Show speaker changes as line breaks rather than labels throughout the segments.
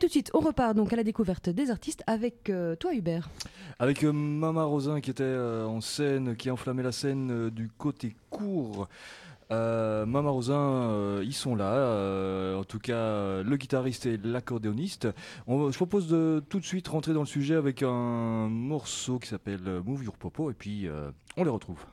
Tout de suite, on repart donc à la découverte des artistes avec toi Hubert.
Avec Mama Rosin qui était en scène, qui a enflammé la scène du côté court. Mama Rosin, ils sont là, en tout cas le guitariste et l'accordéoniste. Je propose de tout de suite rentrer dans le sujet avec un morceau qui s'appelle Move Your Popo et puis on les retrouve.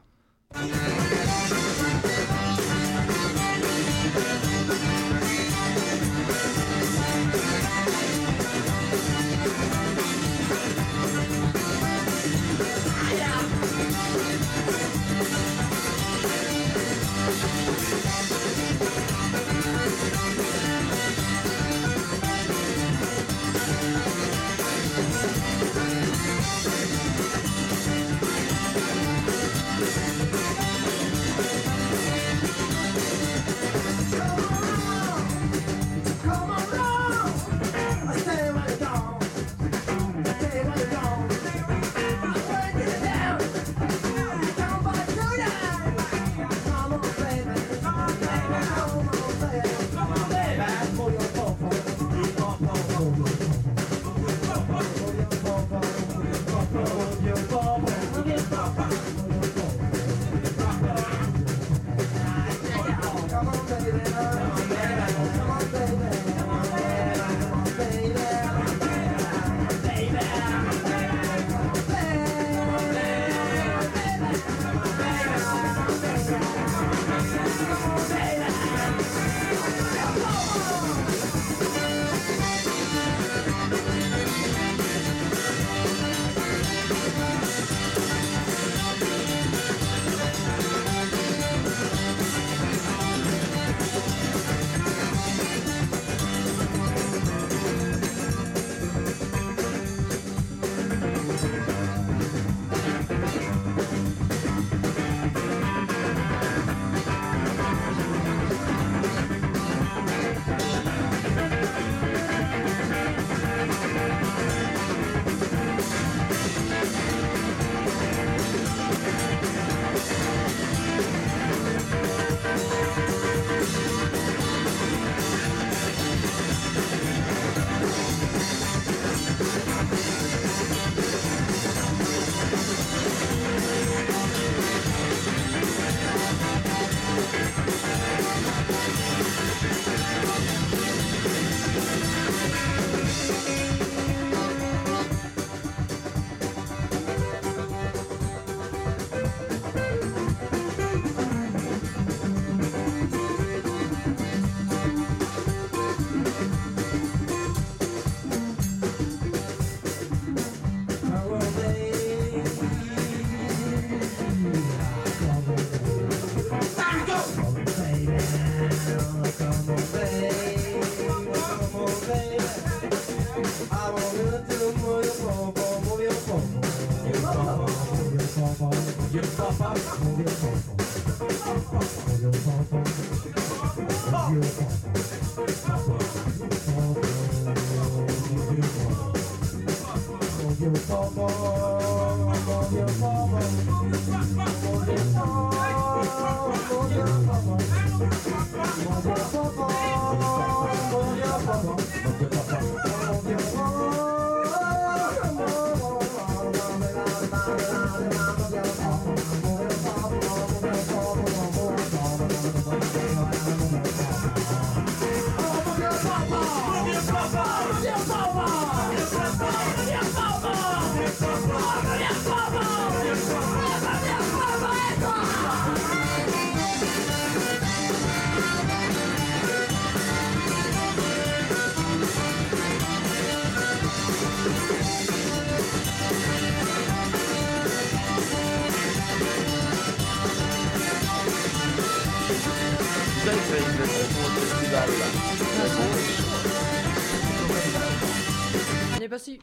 On est pas si.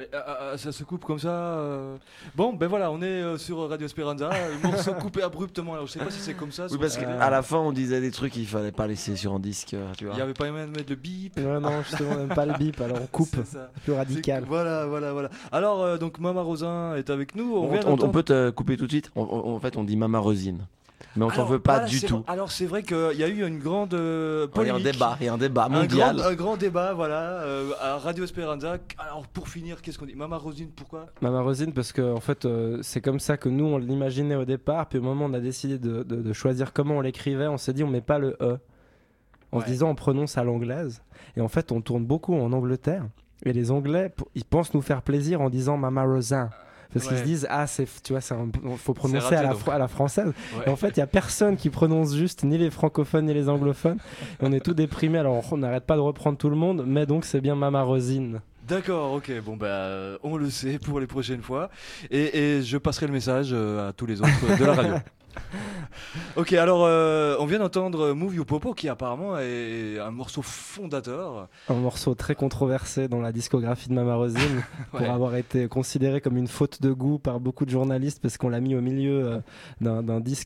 Ça se coupe comme ça. Bon, ben voilà, on est sur Radio Speranza. Le morceau coupé abruptement. Alors, je sais pas si c'est comme ça.
Oui, parce qu'à la fin, on disait des trucs qu'il fallait pas laisser sur un disque. Tu vois.
Il n'y avait pas moyen de mettre le bip.
Non, justement, on n'aime pas le bip, alors on coupe. C'est plus radical.
Voilà. Alors, donc Mama Rosin est avec nous.
On peut te couper tout de suite. En fait, on dit Mama Rosine. mais on t'en veut pas du tout.
Alors c'est vrai qu'il y a eu une grande
Il y a
polémique.
il y a un débat mondial.
Un grand débat, voilà, à Radio Esperanza. Alors pour finir, qu'est-ce qu'on dit? Mama Rosine, pourquoi?
Mama Rosine, parce que en fait, c'est comme ça que nous on l'imaginait au départ. Puis au moment où on a décidé de choisir comment on l'écrivait, on s'est dit on met pas le E. En se disant on prononce à l'anglaise. Et en fait, on tourne beaucoup en Angleterre. Et les Anglais, ils pensent nous faire plaisir en disant Mama Rosin. Parce qu'ils se disent, tu vois, faut prononcer à la française. Ouais. Et en fait, il n'y a personne qui prononce juste, ni les francophones, ni les anglophones. Et on est tous déprimés, alors on n'arrête pas de reprendre tout le monde, mais donc c'est bien Mama Rosine.
D'accord, ok, bon on le sait pour les prochaines fois. Et je passerai le message à tous les autres de la radio. Ok, alors on vient d'entendre Move You Popo qui apparemment est un morceau fondateur.
Un morceau très controversé dans la discographie de Mama Rosine pour avoir été considéré comme une faute de goût par beaucoup de journalistes parce qu'on l'a mis au milieu d'un disque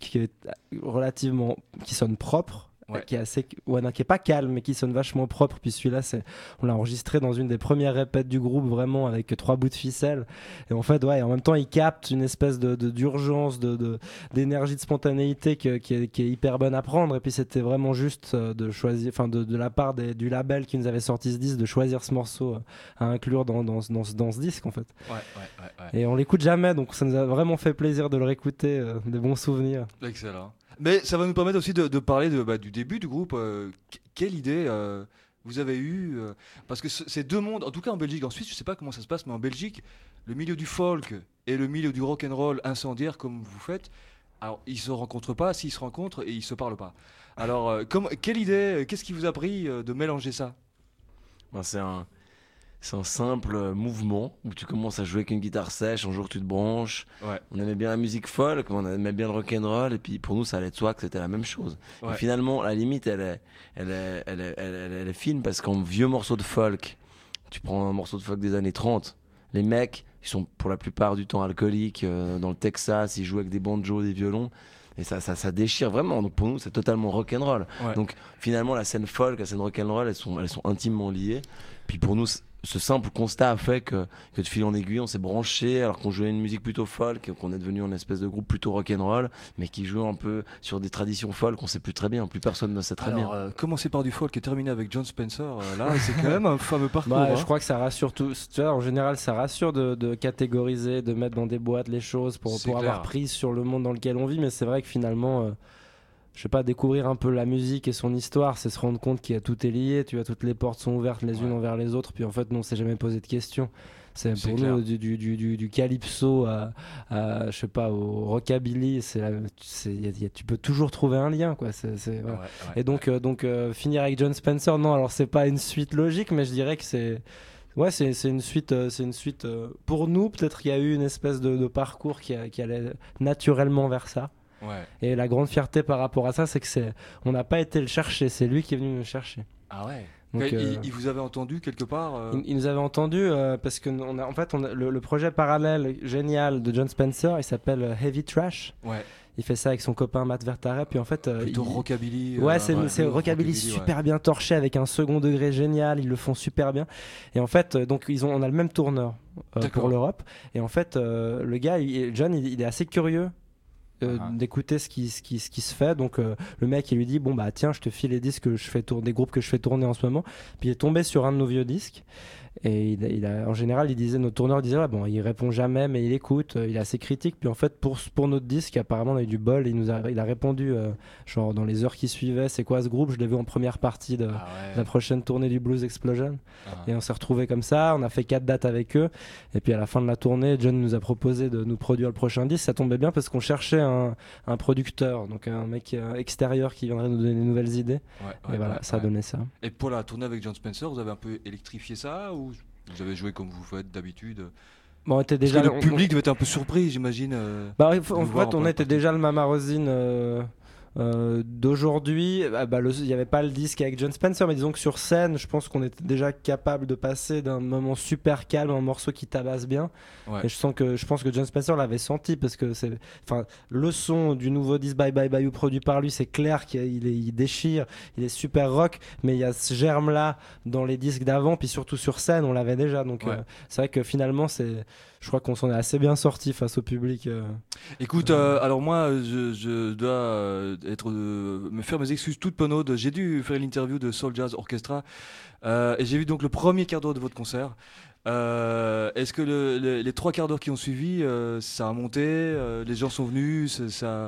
qui sonne propre. Qui est pas calme mais qui sonne vachement propre. Puis celui-là on l'a enregistré dans une des premières répètes du groupe, vraiment avec 3 bouts de ficelle, et en fait en même temps il capte une espèce d'urgence, d'énergie, de spontanéité qui est hyper bonne à prendre. Et puis c'était vraiment juste de choisir, enfin de la part du label qui nous avait sorti ce disque, de choisir ce morceau à inclure dans ce disque en fait. Et on l'écoute jamais, donc ça nous a vraiment fait plaisir de le réécouter, des bons souvenirs.
Excellent. Mais ça va nous permettre aussi de parler du début du groupe. Quelle idée vous avez eue parce que ces deux mondes, en tout cas en Belgique, en Suisse, je ne sais pas comment ça se passe, mais en Belgique, le milieu du folk et le milieu du rock and roll incendiaire comme vous faites, alors ils se rencontrent pas. S'ils se rencontrent, et ils se parlent pas. Alors, quelle idée, qu'est-ce qui vous a pris de mélanger ça?
C'est un simple mouvement où tu commences à jouer avec une guitare sèche, un jour tu te branches. On aimait bien la musique folk, on aimait bien le rock'n'roll, et puis pour nous ça allait de soi que c'était la même chose. Et finalement, la limite elle est fine, parce qu'en vieux morceau de folk, tu prends un morceau de folk des années 30, les mecs, ils sont pour la plupart du temps alcooliques, dans le Texas, ils jouent avec des banjos, des violons. Et ça déchire vraiment. Donc pour nous, c'est totalement rock'n'roll. Donc finalement, la scène folk, la scène rock'n'roll, elles sont intimement liées. Puis pour nous, ce simple constat a fait que de fil en aiguille, on s'est branché, alors qu'on jouait une musique plutôt folk, qu'on est devenu une espèce de groupe plutôt rock'n'roll, mais qui joue un peu sur des traditions folk qu'on sait plus très bien. Plus personne ne sait très bien.
Commencer par du folk et terminer avec Jon Spencer, là, c'est quand même un fameux parcours.
Je crois que ça rassure tout. Tu vois, en général, ça rassure de catégoriser, de mettre dans des boîtes les choses pour avoir prise sur le monde dans lequel on vit. Mais c'est vrai que finalement, je sais pas, découvrir un peu la musique et son histoire, c'est se rendre compte qu'il y a tout est lié, tu vois, toutes les portes sont ouvertes les unes envers les autres, puis en fait, non, on s'est jamais posé de questions. C'est pour nous du calypso à je sais pas, au rockabilly, tu peux toujours trouver un lien, quoi. Et donc finir avec Jon Spencer, non, alors c'est pas une suite logique, mais je dirais que c'est une suite, pour nous, peut-être qu'il y a eu une espèce de parcours qui allait naturellement vers ça. Et la grande fierté par rapport à ça, c'est que on n'a pas été le chercher, c'est lui qui est venu nous chercher.
Ah ouais. Donc, il vous avait entendu quelque part
il nous avait entendu parce que le projet parallèle génial de Jon Spencer, il s'appelle Heavy Trash. Il fait ça avec son copain Matt Vertare, puis en fait
plutôt rockabilly.
C'est rockabilly super bien torché avec un second degré génial, ils le font super bien. Et en fait donc on a le même tourneur pour l'Europe, et en fait le gars John il est assez curieux d'écouter ce qui se fait. Donc le mec il lui dit bon bah tiens, je te file les disques que je fais tourner, des groupes que je fais tourner en ce moment. Puis il est tombé sur un de nos vieux disques, et en général notre tourneur disait il répond jamais mais il écoute, il est assez critique. Puis en fait pour notre disque, apparemment on a eu du bol, il a répondu genre dans les heures qui suivaient, c'est quoi ce groupe, je l'ai vu en première partie de la prochaine tournée du Blues Explosion. Et on s'est retrouvés comme ça, on a fait 4 dates avec eux, et puis à la fin de la tournée, John nous a proposé de nous produire le prochain disque. Ça tombait bien parce qu'on cherchait un producteur, donc un mec extérieur qui viendrait nous donner de nouvelles idées. Et voilà, ça a donné ça.
Et pour la tournée avec Jon Spencer, vous avez un peu électrifié ça, ou vous avez joué comme vous faites d'habitude?
On était déjà
le public devait être un peu surpris, j'imagine.
En fait, on était déjà le Mama Rosine d'aujourd'hui, il n'y avait pas le disque avec Jon Spencer, mais disons que sur scène, je pense qu'on était déjà capable de passer d'un moment super calme à un morceau qui tabasse bien. Et je pense que Jon Spencer l'avait senti parce que le son du nouveau disque Bye Bye Bayou produit par lui, c'est clair qu'il déchire, il est super rock, mais il y a ce germe là dans les disques d'avant, puis surtout sur scène, on l'avait déjà. Donc c'est vrai que finalement, je crois qu'on s'en est assez bien sorti face au public.
Écoute, alors moi, je dois me faire mes excuses toutes penaudes. J'ai dû faire l'interview de Soul Jazz Orchestra et j'ai vu donc le premier quart d'heure de votre concert. Est-ce que les 3 quarts d'heure qui ont suivi, ça a monté, les gens sont venus, ça...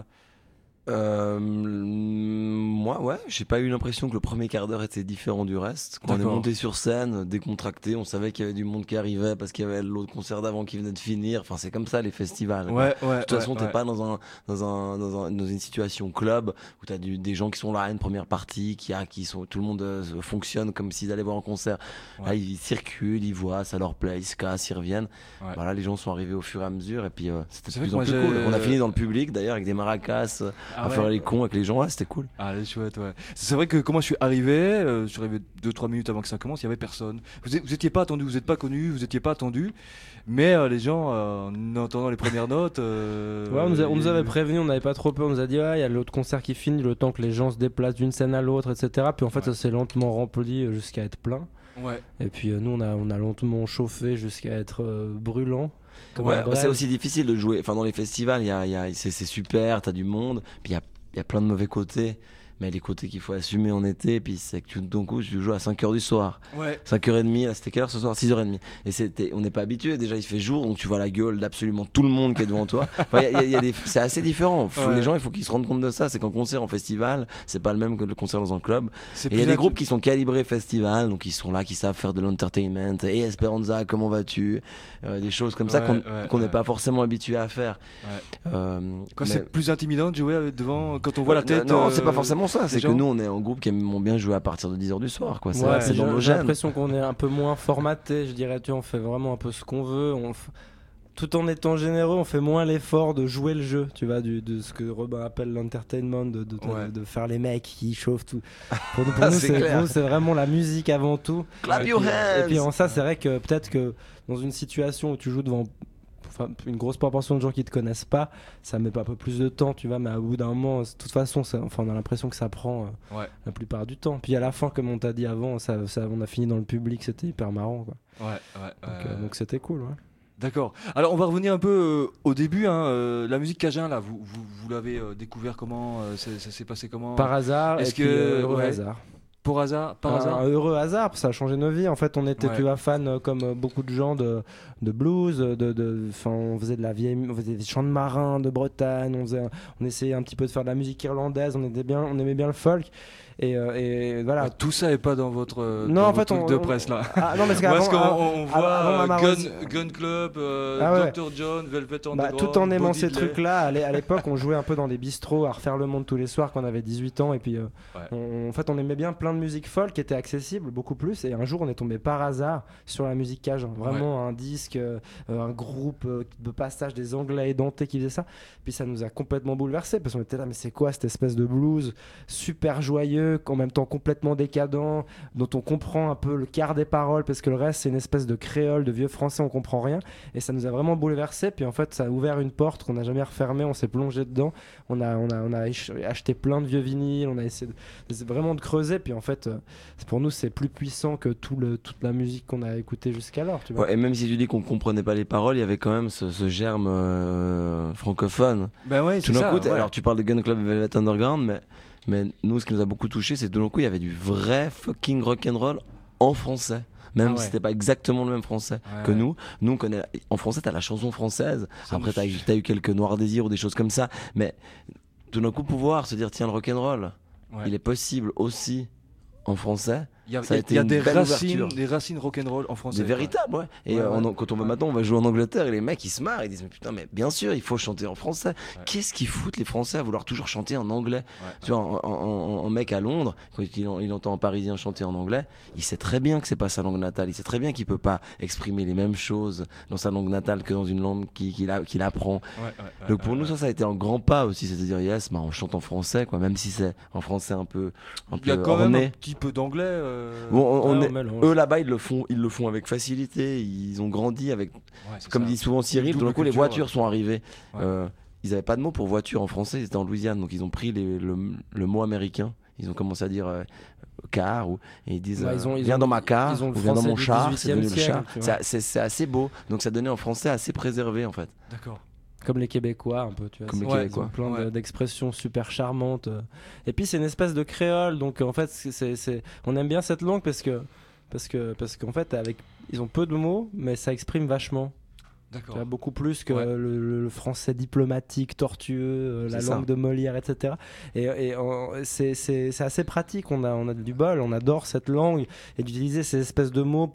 Moi, j'ai pas eu l'impression que le premier quart d'heure était différent du reste. Quand on est monté sur scène, décontracté, on savait qu'il y avait du monde qui arrivait parce qu'il y avait l'autre concert d'avant qui venait de finir. Enfin, c'est comme ça les festivals. De toute façon, t'es pas dans une situation club où t'as des gens qui sont là à une première partie, tout le monde fonctionne comme s'ils allaient voir un concert. Là, ils circulent, ils voient, ça leur plaît, ils se cassent, ils reviennent. Voilà, les gens sont arrivés au fur et à mesure et puis c'était de plus en plus cool. On a fini dans le public d'ailleurs avec des maracas. À faire les cons avec les gens, c'était cool.
Ah, c'est chouette, C'est vrai que quand moi je suis arrivé 2-3 minutes avant que ça commence, il n'y avait personne. Vous étiez pas attendu, vous n'êtes pas connu, vous n'étiez pas attendu, mais les gens, en entendant les premières notes...
on nous avait prévenu, on n'avait pas trop peur, on nous a dit, il y a l'autre concert qui finit, le temps que les gens se déplacent d'une scène à l'autre, etc. Puis en fait, ça s'est lentement rempli jusqu'à être plein. Et puis nous, on a lentement chauffé jusqu'à être brûlant.
C'est aussi difficile de jouer. Enfin, dans les festivals, c'est super, t'as du monde, puis il y a plein de mauvais côtés. Mais les côtés qu'il faut assumer en été, puis c'est que d'un coup, tu joues à 5h du soir. 5h30, là, c'était quelle heure ce soir? 6h30. Et on n'est pas habitué. Déjà, il fait jour, donc tu vois la gueule d'absolument tout le monde qui est devant toi. Enfin, c'est assez différent. Les gens, il faut qu'ils se rendent compte de ça. C'est qu'un concert en festival, c'est pas le même que le concert dans un club. Et il y a des groupes qui sont calibrés festival, donc ils sont là, qui savent faire de l'entertainment. Et Esperanza, comment vas-tu? Des choses comme ça qu'on n'est pas forcément habitué à faire.
C'est plus intimidant de jouer devant, quand on voit la tête.
Non, c'est pas forcément ça, c'est que nous on est un groupe qui aime bien jouer à partir de 10h du soir, quoi. C'est dans nos
j'ai
gènes.
l'impression qu'on est un peu moins formaté, je dirais. On fait vraiment un peu ce qu'on veut, tout en étant généreux, on fait moins l'effort de jouer le jeu, tu vois, de ce que Robin appelle l'entertainment, de faire les mecs qui chauffent tout. Pour nous, c'est vraiment la musique avant tout.
Clap your hands.
Et puis en ça, c'est vrai que peut-être que dans une situation où tu joues devant une grosse proportion de gens qui te connaissent pas, ça met pas un peu plus de temps, tu vois, mais au bout d'un moment, de toute façon, on a l'impression que ça prend la plupart du temps. Puis à la fin, comme on t'a dit avant, on a fini dans le public, c'était hyper marrant, quoi. Donc c'était cool,
D'accord. Alors on va revenir un peu au début. La musique cajun, là, vous l'avez découvert comment? Ça s'est passé comment?
Par hasard.
Est-ce
heureux hasard.
Par hasard.
Un heureux hasard, ça a changé nos vies. En fait, on était fans comme beaucoup de gens de blues, on faisait on faisait des chants de marins de Bretagne, on essayait un petit peu de faire de la musique irlandaise, on aimait bien le folk. Et voilà.
Tout ça est pas dans votre truc de presse là.
Non, mais parce
qu'on voit Gun Club, Dr. John, Velvet Underground.
Tout en aimant ces trucs-là, à l'époque, on jouait un peu dans des bistrots à refaire le monde tous les soirs quand on avait 18 ans. Et puis, en fait, on aimait bien plein de musique folk qui était accessible beaucoup plus. Et un jour, on est tombé par hasard sur la musique cajun. Vraiment un disque, un groupe de passage des Anglais édentés qui faisait ça. Puis ça nous a complètement bouleversés parce qu'on était là, mais c'est quoi cette espèce de blues super joyeux, en même temps complètement décadent, dont on comprend un peu le quart des paroles parce que le reste c'est une espèce de créole, de vieux français, on comprend rien, et ça nous a vraiment bouleversé. Puis en fait ça a ouvert une porte qu'on n'a jamais refermée, on s'est plongé dedans, on a acheté plein de vieux vinyles, on a essayé vraiment de creuser, puis en fait pour nous c'est plus puissant que toute la musique qu'on a écoutée jusqu'alors, tu vois.
Et même si tu dis qu'on comprenait pas les paroles, il y avait quand même ce germe francophone.
Tout d'un coup,
alors tu parles de Gun Club et Velvet Underground, mais nous, ce qui nous a beaucoup touché, c'est que tout d'un coup, il y avait du vrai fucking rock'n'roll en français. Même si c'était pas exactement le même français que nous. Nous, on connaît, en français, t'as la chanson française. Après, t'as eu quelques Noirs Désirs ou des choses comme ça. Mais tout d'un coup, pouvoir se dire, tiens, le rock'n'roll, il est possible aussi en français.
Il y a des racines rock'n'roll en français.
Des véritables, ouais. Et quand on va maintenant, on va jouer en Angleterre et les mecs ils se marrent, ils disent mais putain, mais bien sûr, il faut chanter en français. Ouais. Qu'est-ce qu'ils foutent les Français à vouloir toujours chanter en anglais? Tu vois, en mec à Londres, quand il entend un Parisien chanter en anglais, il sait très bien que c'est pas sa langue natale. Il sait très bien qu'il peut pas exprimer les mêmes choses dans sa langue natale que dans une langue qu'il apprend. Donc pour nous, ça a été un grand pas aussi, c'est-à-dire yes, on chante en français, quoi, même si c'est en français un peu.
Il y a quand même un petit peu d'anglais.
Eux là-bas ils le font avec facilité, ils ont grandi avec comme dit souvent Cyril, tout d'un coup les voitures sont arrivées. Ils n'avaient pas de mot pour voiture en français, ils étaient en Louisiane, donc ils ont pris le mot américain, ils ont commencé à dire car et ils disent viens dans ma car ou viens dans mon char, c'est devenu le char. C'est assez beau, donc ça donnait un français assez préservé en fait.
D'accord.
Comme les Québécois un peu, tu vois.
Comme les Québécois.
Plein d'expressions super charmantes. Et puis c'est une espèce de créole, donc en fait on aime bien cette langue parce qu'en fait ils ont peu de mots, mais ça exprime vachement.
D'accord.
Beaucoup plus que le français diplomatique, tortueux, la langue de Molière, etc. Et c'est assez pratique. On a du bol, on adore cette langue et d'utiliser ces espèces de mots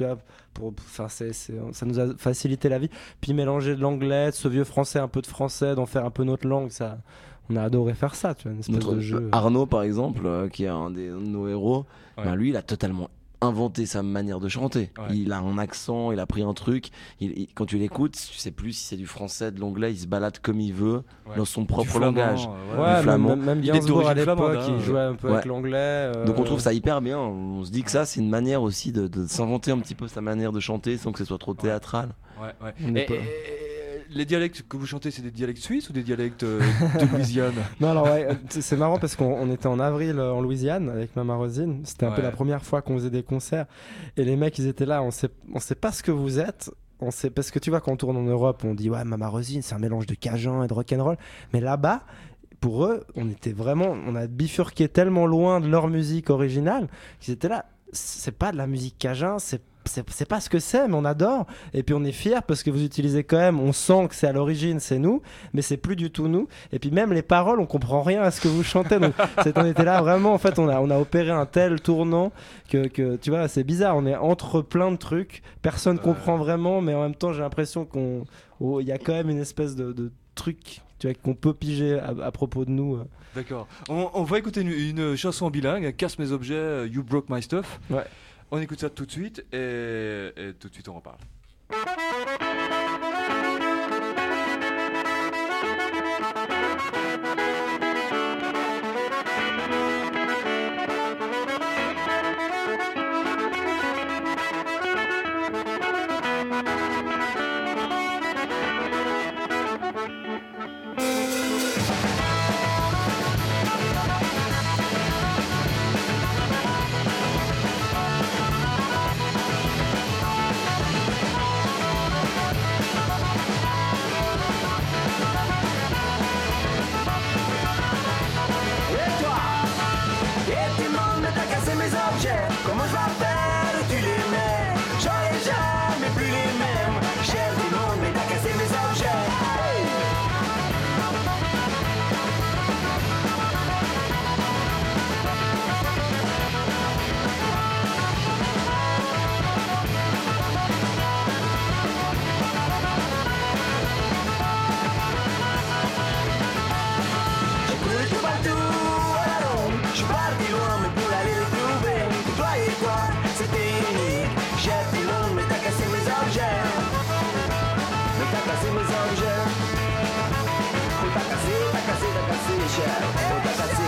ça nous a facilité la vie. Puis mélanger de l'anglais, de ce vieux français, un peu de français, d'en faire un peu notre langue, ça. On a adoré faire ça, tu vois, une espèce de jeu.
Arnaud, par exemple, qui est un de nos héros, lui, il a totalement inventé sa manière de chanter. Il a un accent, il a pris un truc. Quand tu l'écoutes, tu sais plus si c'est du français, de l'anglais. Il se balade comme il veut dans son propre langage.
Du flamand. Même Gainsbourg à l'époque, il jouait un peu avec l'anglais.
Donc on trouve ça hyper bien. On se dit que ça, c'est une manière aussi de s'inventer un petit peu sa manière de chanter sans que ce soit trop théâtral.
Les dialectes que vous chantez, c'est des dialectes suisses ou des dialectes de Louisiane?
Non, alors c'est marrant parce qu'on était en avril en Louisiane avec Mama Rosine. C'était un peu la première fois qu'on faisait des concerts. Et les mecs, ils étaient là, on sait pas ce que vous êtes. Parce que tu vois, quand on tourne en Europe, on dit Mama Rosine, c'est un mélange de cajun et de rock'n'roll. Mais là-bas, pour eux, on a bifurqué tellement loin de leur musique originale qu'ils étaient là. C'est pas de la musique cajun, c'est pas ce que c'est, mais on adore. Et puis on est fiers parce que vous utilisez quand même, on sent que c'est à l'origine, c'est nous, mais c'est plus du tout nous. Et puis même les paroles, on comprend rien à ce que vous chantez. Donc on était là vraiment, en fait, on a opéré un tel tournant que tu vois, c'est bizarre. On est entre plein de trucs, personne comprend vraiment, mais en même temps, j'ai l'impression il y a quand même une espèce de truc, tu vois, qu'on peut piger à propos de nous.
D'accord. On va écouter une chanson bilingue, Casse mes objets, You Broke My Stuff.
Ouais.
On écoute ça tout de suite et tout de suite on reparle.
Comment je vais faire, tu les mets, j'aurai jamais plus les mêmes. Cher du monde, mais t'as cassé mes objets. J'ai couru tout partout à la ronde, je suis parti loin, mais pour aller les trouver. Toi et toi, c'était unique. J'ai tout le monde, mais t'as cassé mes objets. Mais t'as cassé mes objets. Oh, t'as cassé, cher. Oh, t'as cassé.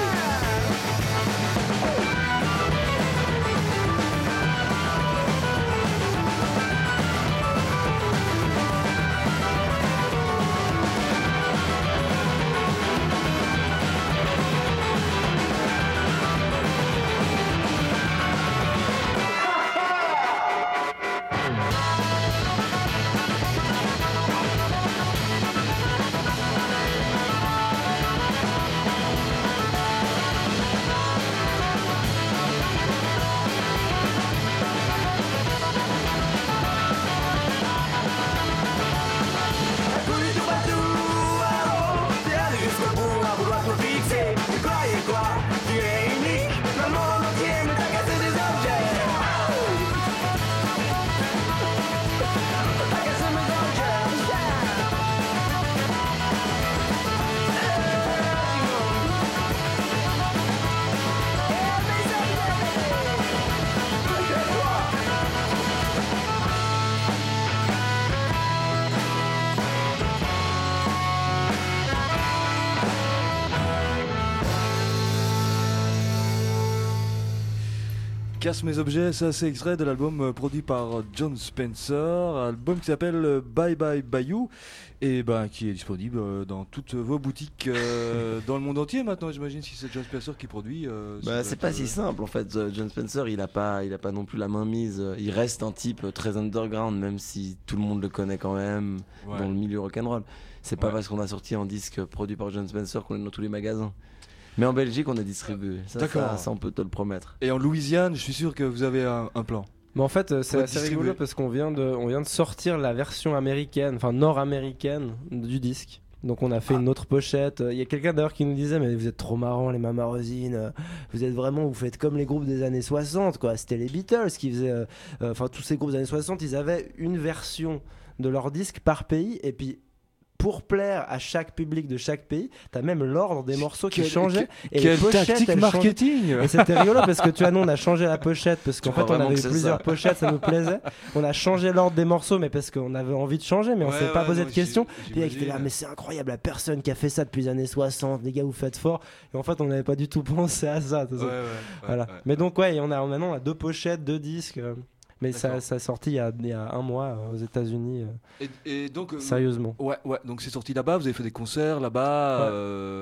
Casse mes objets, ça c'est extrait de l'album produit par Jon Spencer, album qui s'appelle Bye Bye Bayou et qui est disponible dans toutes vos boutiques dans le monde entier maintenant, j'imagine, si c'est Jon Spencer qui produit.
C'est pas si simple en fait. Jon Spencer, il a pas non plus la main mise. Il reste un type très underground, même si tout le monde le connaît quand même dans le milieu rock'n'roll. C'est pas parce qu'on a sorti un disque produit par Jon Spencer qu'on est dans tous les magasins. Mais en Belgique, on a distribué. Ça, on peut te le promettre.
Et en Louisiane, je suis sûr que vous avez un plan.
Mais en fait, c'est assez rigolo parce qu'on vient de sortir la version américaine, enfin nord-américaine du disque. Donc on a fait une autre pochette. Il y a quelqu'un d'ailleurs qui nous disait mais vous êtes trop marrants les Mama Rosine. Vous faites comme les groupes des années 60 quoi. C'était les Beatles qui faisaient tous ces groupes des années 60, ils avaient une version de leur disque par pays et puis pour plaire à chaque public de chaque pays, t'as même l'ordre des morceaux qui changeait. Et
quelle tactique marketing.
Et c'était rigolo parce que tu vois, nous on a changé la pochette parce qu'en fait on avait eu plusieurs pochettes, ça nous plaisait. On a changé l'ordre des morceaux, mais parce qu'on avait envie de changer, mais on s'est pas posé de questions. Puis il était là, mais c'est incroyable, la personne qui a fait ça depuis les années 60, les gars vous faites fort. Et en fait on n'avait pas du tout pensé à ça. Voilà. Mais donc maintenant on a 2 pochettes, 2 disques. Mais ça a sorti il y a un mois aux États-Unis.
Et donc,
sérieusement.
Ouais, donc c'est sorti là-bas, vous avez fait des concerts là-bas.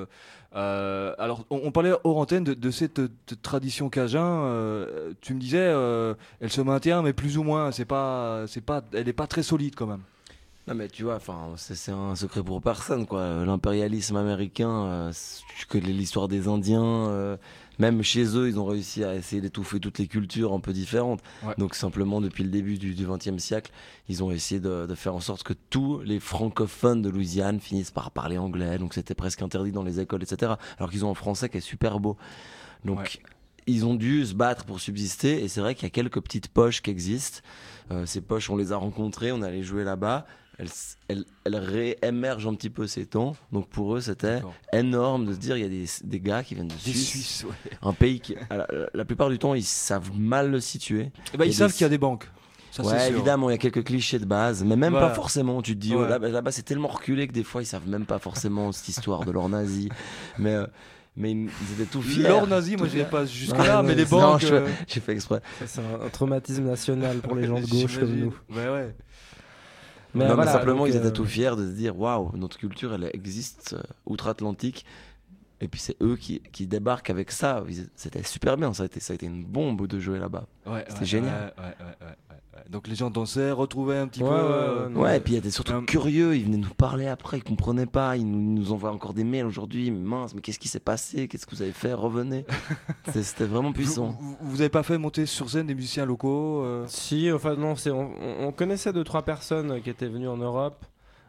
Alors, on parlait hors antenne de cette tradition cajun. Tu me disais, elle se maintient, mais plus ou moins. Elle n'est pas très solide quand même.
Non mais tu vois, c'est un secret pour personne quoi. L'impérialisme américain, tu connais l'histoire des Indiens. Même chez eux, ils ont réussi à essayer d'étouffer toutes les cultures un peu différentes. Ouais. Donc simplement, depuis le début du XXe siècle, ils ont essayé de faire en sorte que tous les francophones de Louisiane finissent par parler anglais. Donc c'était presque interdit dans les écoles, etc. Alors qu'ils ont un français qui est super beau. Donc ils ont dû se battre pour subsister. Et c'est vrai qu'il y a quelques petites poches qui existent. Ces poches, on les a rencontrées, on allait jouer là-bas. Elle réémerge un petit peu ces temps. Donc pour eux, c'était énorme de se dire il y a des gars qui viennent de Suisse. Un pays qui, la plupart du temps, ils savent mal le situer.
Ils savent qu'il y a des banques.
Ça, évidemment, il y a quelques clichés de base, mais même pas forcément. Tu te dis, là-bas, c'est tellement reculé que des fois, ils savent même pas forcément cette histoire de l'or nazi. Mais ils étaient tout fiers.
L'or nazi, moi je vais pas jusque-là, mais les banques.
Non, j'ai fait exprès.
C'est un traumatisme national pour les gens de gauche comme nous.
Ouais.
Mais simplement, ils étaient tout fiers de se dire waouh, notre culture, elle existe outre-Atlantique. Et puis c'est eux qui débarquent avec ça. C'était super bien, ça a été une bombe de jouer là-bas. C'était génial.
Donc les gens dansaient, retrouvaient un petit peu.
Et puis ils étaient surtout curieux. Ils venaient nous parler après, ils comprenaient pas. Ils nous envoient encore des mails aujourd'hui. Mince, mais qu'est-ce qui s'est passé? Qu'est-ce que vous avez fait? Revenez. C'était vraiment puissant.
Vous avez pas fait monter sur scène des musiciens locaux
Si, enfin non, on connaissait 2-3 personnes qui étaient venues en Europe.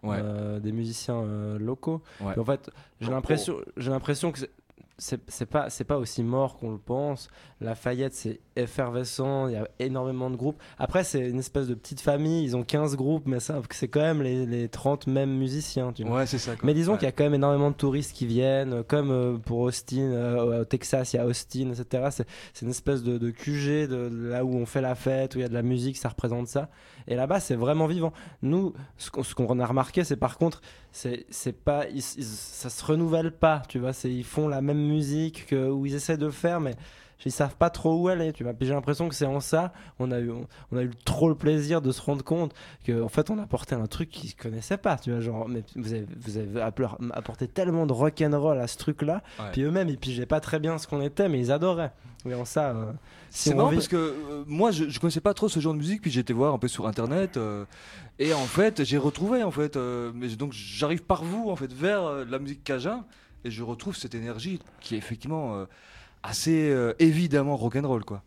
Des musiciens locaux. En fait, j'ai l'impression que c'est pas aussi mort qu'on le pense. Lafayette, c'est effervescent, il y a énormément de groupes. Après, c'est une espèce de petite famille, ils ont 15 groupes, mais ça, c'est quand même les 30 mêmes musiciens. Tu vois.
C'est ça.
Mais disons qu'il y a quand même énormément de touristes qui viennent, comme pour Austin, au Texas, il y a Austin, etc. C'est une espèce de QG, de là où on fait la fête, où il y a de la musique, ça représente ça. Et là-bas, c'est vraiment vivant. Nous, ce qu'on a remarqué, c'est par contre, c'est pas, ça se renouvelle pas, tu vois. Ils font la même musique où ils essaient de faire, mais ils savent pas trop où aller, tu vois. Puis j'ai l'impression que c'est en ça, on a eu trop le plaisir de se rendre compte qu'en fait, on apportait un truc qu'ils connaissaient pas, tu vois. Genre, mais vous avez apporté tellement de rock'n'roll à ce truc-là, puis eux-mêmes, ils pigeaient pas très bien ce qu'on était, mais ils adoraient. Et en ça,
c'est marrant parce que moi, je connaissais pas trop ce genre de musique, puis j'ai été voir un peu sur internet, et en fait, j'ai retrouvé mais donc j'arrive par vous en fait vers la musique cajun, et je retrouve cette énergie qui est effectivement assez évidemment rock'n'roll quoi.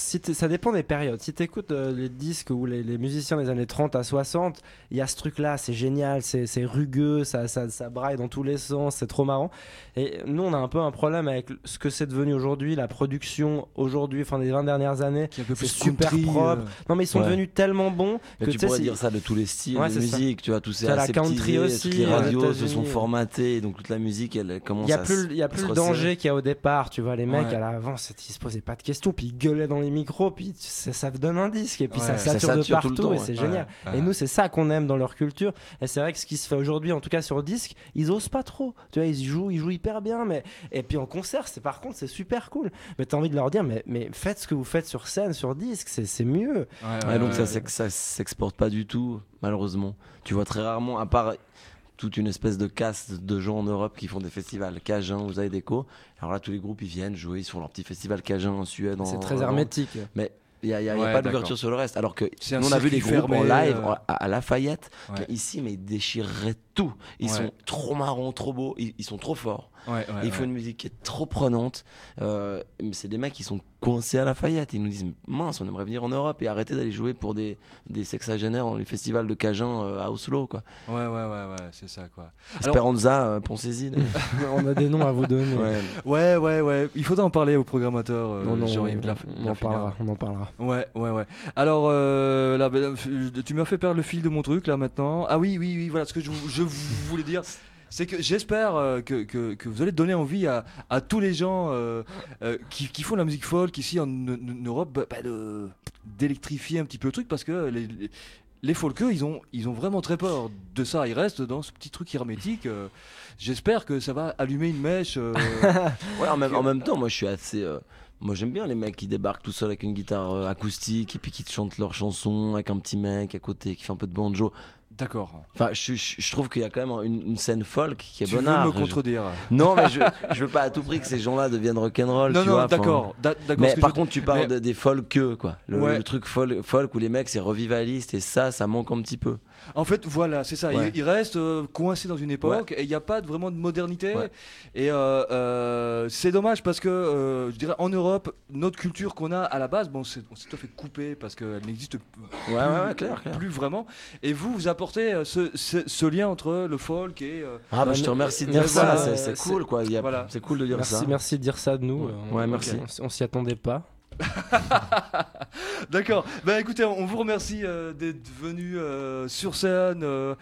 Ça dépend des périodes. Si t'écoutes les disques ou les musiciens des années 30 à 60, il y a ce truc là, c'est génial, c'est rugueux, ça braille dans tous les sens, c'est trop marrant. Et nous on a un peu un problème avec ce que c'est devenu aujourd'hui, la production aujourd'hui, enfin des 20 dernières années, c'est super propre. Non mais ils sont devenus tellement bons que
tu pourrais dire ça de tous les styles de musique, tu vois, tout c'est
la country aussi,
les radios se sont formatées, donc toute la musique elle commence
il y a plus le danger qu'il y a au départ, tu vois, les mecs mecs à l'avant, ils se posaient pas de questions, puis ils gueulaient dans les micros, puis ça donne un disque, et puis ça sature de partout, temps, et c'est génial. Et nous, c'est ça qu'on aime dans leur culture. Et c'est vrai que ce qui se fait aujourd'hui, en tout cas sur disque, ils osent pas trop. Tu vois, ils jouent hyper bien, et puis en concert, par contre, c'est super cool. Mais t'as envie de leur dire, mais faites ce que vous faites sur scène, sur disque, c'est mieux.
Donc ça s'exporte pas du tout, malheureusement. Tu vois très rarement, à part toute une espèce de caste de gens en Europe qui font des festivals Cajun, vous avez Déco. Alors là, tous les groupes, ils viennent jouer, ils font leur petit festival Cajun en Suède.
C'est très hermétique.
Mais il n'y a pas d'ouverture sur le reste. Alors que nous, on a vu les groupes
fermé,
en live à Lafayette. Mais ici, mais ils déchireraient tout. Ils sont trop marrons, trop beaux, ils sont trop forts. Ils font une musique qui est trop prenante. C'est des mecs qui sont coincés à Lafayette. Ils nous disent mince, on aimerait venir en Europe et arrêter d'aller jouer pour des sexagénaires dans les festivals de Cajun à Oslo, quoi.
Ouais, c'est ça, quoi.
Esperanza, pensez-y.
On a des noms à vous donner.
Ouais. Il faudra en parler au programmateur. Jean-Yves
on en parlera.
Ouais. Alors, là, tu m'as fait perdre le fil de mon truc, là, maintenant. Ah oui, voilà, ce que je voulais dire. C'est que j'espère que vous allez donner envie à tous les gens qui font de la musique folk ici en Europe d'électrifier un petit peu le truc, parce que les folkeux, ils ont vraiment très peur de ça. Ils restent dans ce petit truc hermétique. J'espère que ça va allumer une mèche.
En même temps, moi je suis assez... Moi j'aime bien les mecs qui débarquent tout seuls avec une guitare acoustique et puis qui te chantent leurs chansons avec un petit mec à côté qui fait un peu de banjo.
D'accord.
Enfin, je trouve qu'il y a quand même une scène folk qui est
tu veux
me
contredire.
Non, mais je veux pas à tout prix que ces gens-là deviennent rock'n'roll.
Non, d'accord.
Mais par contre, tu parles des folkeux, quoi. Le truc folk où les mecs c'est revivaliste et ça manque un petit peu.
En fait, voilà, c'est ça. Ils restent coincés dans une époque et il n'y a pas vraiment de modernité. Et c'est dommage parce que, je dirais, en Europe, notre culture qu'on a à la base, on s'est tout à fait coupé parce qu'elle n'existe plus vraiment. Et vous apportez ce lien entre le folk et...
je te remercie de dire ça, c'est cool, quoi. C'est cool de dire ça.
Merci de dire ça de nous.
Merci.
On s'y attendait pas.
D'accord. Écoutez, on vous remercie d'être venu sur scène,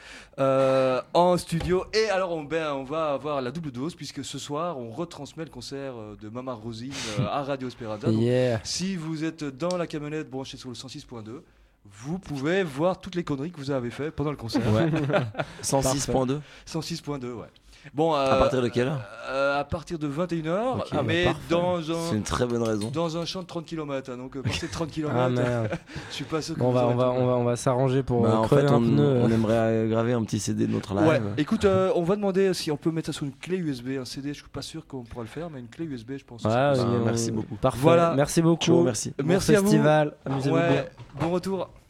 en studio. Et alors, on va avoir la double dose puisque ce soir, on retransmet le concert de Mama Rosine à Radio Esperanza. Donc, si vous êtes dans la camionnette branchée sur le 106.2, vous pouvez voir toutes les conneries que vous avez fait pendant le concert.
106.2.
106.2, ouais. Bon,
à partir de quelle heure?
À partir de 21h, mais
c'est une très bonne raison.
Dans un champ de 30 km, donc c'est 30 km.
Ah merde.
Je suis pas sûr que
on va s'arranger pour crever un pneu.
On aimerait graver un petit CD de notre live.
Ouais, écoute, on va demander si on peut mettre ça sur une clé USB, un CD, je suis pas sûr qu'on pourra le faire, mais une clé USB, je pense.
Merci beaucoup.
Parfait.
Voilà.
Merci beaucoup.
Merci.
Merci à vous.
Festival. Amusez-vous bien.
Bon retour.